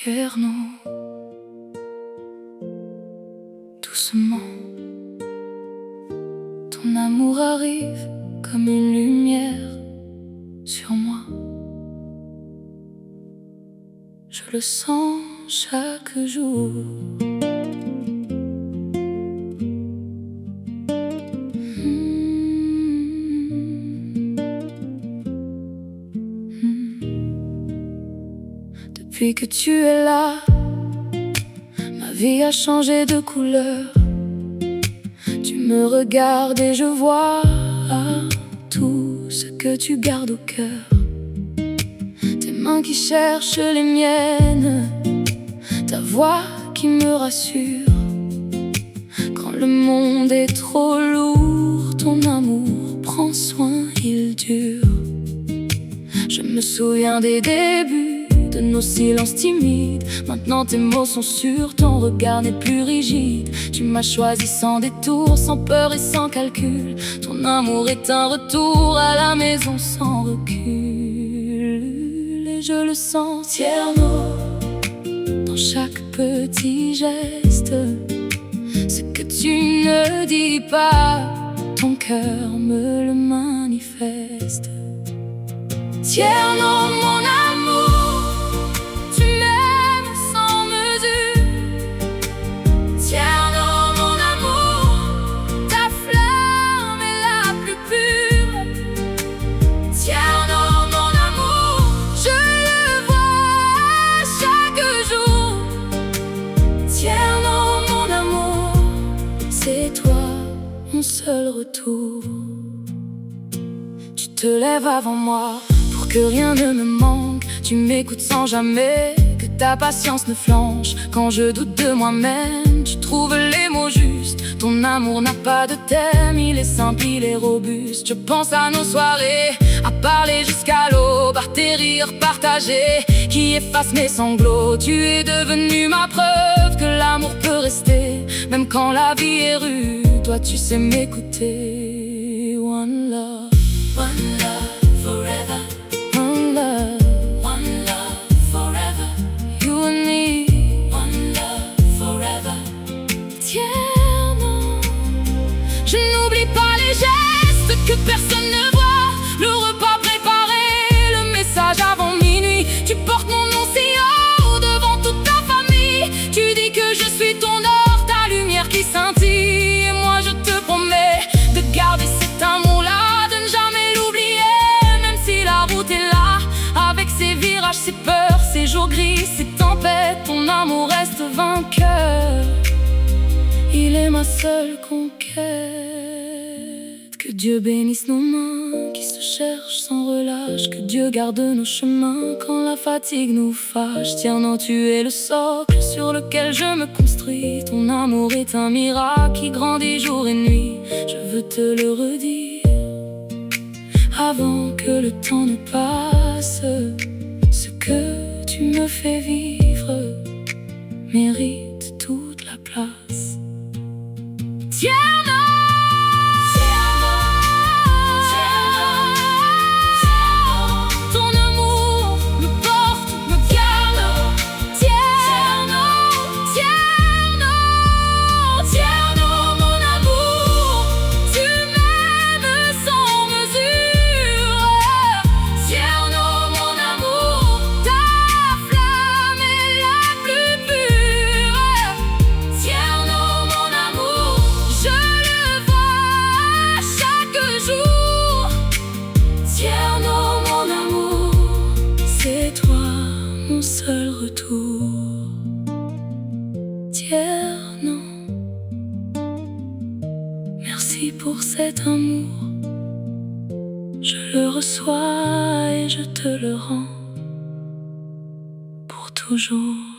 Tierno, doucement, ton amour arrive comme une lumière sur moi. Je le sens chaque jour. Depuis que tu es là, ma vie a changé de couleur. Tu me regardes et je vois tout ce que tu gardes au cœur. Tes mains qui cherchent les miennes, ta voix qui me rassure. Quand le monde est trop lourd, ton amour prend soin, il dure. Je me souviens des débuts, de nos silences timides. Maintenant tes mots sont sûrs, ton regard n'est plus rigide. Tu m'as choisi sans détour, sans peur et sans calcul. Ton amour est un retour à la maison sans recul. Et je le sens tierno, dans chaque petit geste. Ce que tu ne dis pas, ton cœur me le manifeste. Tierno, mon amour, tu m'aimes sans mesure. Tierno, mon amour, ta flamme est la plus pure. Tierno, mon amour, je le vois chaque jour. Tierno, mon amour, c'est toi mon seul retour. Tu te lèves avant moi pour que rien ne me manque. Tu m'écoutes sans jamais que ta patience ne flanche. Quand je doute de moi-même, tu trouves les mots justes. Ton amour n'a pas de thème, il est simple, il est robuste. Je pense à nos soirées, à parler jusqu'à l'aube, à tes rires partagés qui effacent mes sanglots. Tu es devenu ma preuve que l'amour peut rester, même quand la vie est rude. Toi tu sais m'écouter. One love, one love forever. One love, one love forever. You and me, one love forever. Tierno, je n'oublie pas les gestes que personne ne voit. Le repas préparé, le message avant minuit. Tu portes mon nom si haut devant toute ta famille. Tu dis que je suis ton or, ta lumière qui scintille. Et moi je te promets de garder cet amour-là, de ne jamais l'oublier, même si la route est là, avec ses virages, ses peurs, ses jours gris, ses tempêtes. Ton amour reste vainqueur, il est ma seule conquête. Que Dieu bénisse nos mains qui se cherchent sans relâche. Que Dieu garde nos chemins quand la fatigue nous fâche. Tierno, tu es le socle sur lequel je me construis. Ton amour est un miracle qui grandit jour et nuit. Je veux te le redire avant que le temps ne passe. Ce que tu me fais vivre mérite toute la place. Tierno, ton amour me porte, me garde. Tierno, Tierno, Tierno, mon amour, tu m'aimes sans mesure. Tierno, mon amour, ta flamme est la plus pure. Tierno, mon amour, je le vois chaque jour. Tierno, mon amour, c'est toi mon seul retour. Tierno, merci pour cet amour. Je le reçois et je te le rends pour toujours.